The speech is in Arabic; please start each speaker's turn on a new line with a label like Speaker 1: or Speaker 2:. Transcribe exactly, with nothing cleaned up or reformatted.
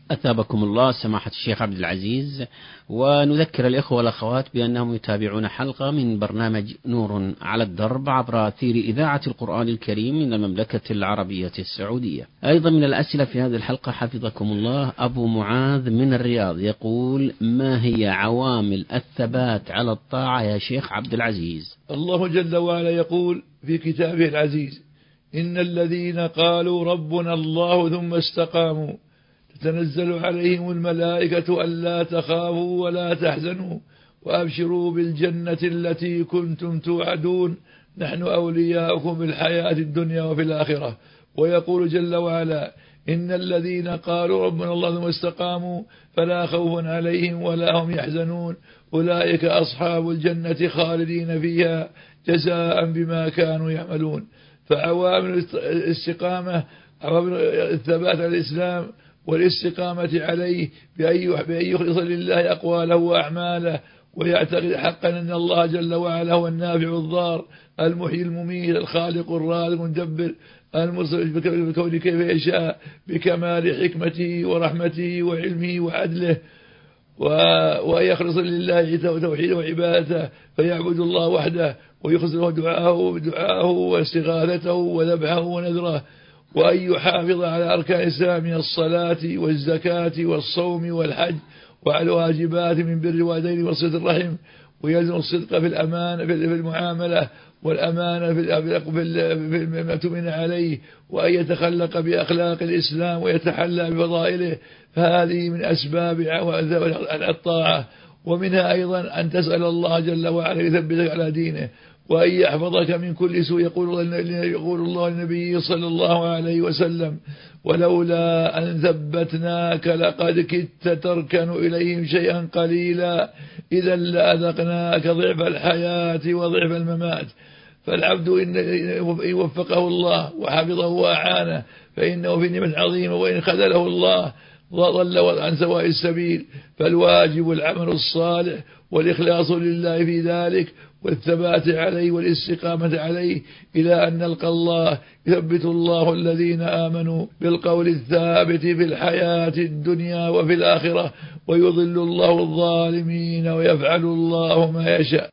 Speaker 1: أثابكم الله سماحة الشيخ عبد العزيز، ونذكر الإخوة والأخوات بأنهم يتابعون حلقة من برنامج نور على الدرب عبر أثير إذاعة القرآن الكريم من المملكة العربية السعودية. أيضا من الأسئلة في هذه الحلقة حفظكم الله أبو معاذ من الرياض يقول: ما هي عوامل الثبات على الطاعة يا شيخ عبد العزيز؟
Speaker 2: الله جل وعلا يقول في كتابه العزيز: إن الذين قالوا ربنا الله ثم استقاموا تتنزل عليهم الملائكة ألا تخافوا ولا تحزنوا وأبشروا بالجنة التي كنتم توعدون نحن أولياؤكم في الحياة الدنيا وفي الآخرة. ويقول جل وعلا: إن الذين قالوا ربنا الله ثم استقاموا فلا خوف عليهم ولا هم يحزنون أولئك أصحاب الجنة خالدين فيها جزاء بما كانوا يعملون. فعوامل الاستقامة عوامل الثبات على الإسلام والاستقامة عليه بأن يخلص لله أقواله وأعماله، ويعتقد حقا أن الله جل وعلا هو النافع الضار المحيي المميت الخالق الرازق المدبر المصرف بالكون كيف يشاء بكمال حكمته ورحمته وعلمه وعدله، ويخلص لله توحيده وعبادته فيعبد الله وحده ويخلص له دعاءه دعاءه واستغاثته وذبحه ونذره، وأن يحافظ على أركان الإسلام من الصلاة والزكاة والصوم والحج وعلى الواجبات من بر الوالدين وصلة الرحم، ويلزم الصدق في الأمانة في المعاملة والأمانة في المؤتمن عليه، وأن يتخلق بأخلاق الإسلام ويتحلى بفضائله. فهذه من أسباب الطاعة. ومنها أيضا أن تسأل الله جل وعلا يثبتك على دينه وأن يحفظك من كل سوء. يقول يقول الله للنبي صلى الله عليه وسلم: ولولا أن ثبتناك لقد كدت تركن إليهم شيئا قليلا إذا لأذقناك ضعف الحياة وضعف الممات. فالعبد إن وفقه الله وحفظه وأعانه فإنه في نعمة عظيمة، وإن خذله الله ضل عن سواء السبيل. فالواجب العمل الصالح والإخلاص لله في ذلك والثبات عليه والاستقامة عليه إلى أن نلقى الله. يثبت الله الذين آمنوا بالقول الثابت في الحياة الدنيا وفي الآخرة، ويضل الله الظالمين ويفعل الله ما يشاء.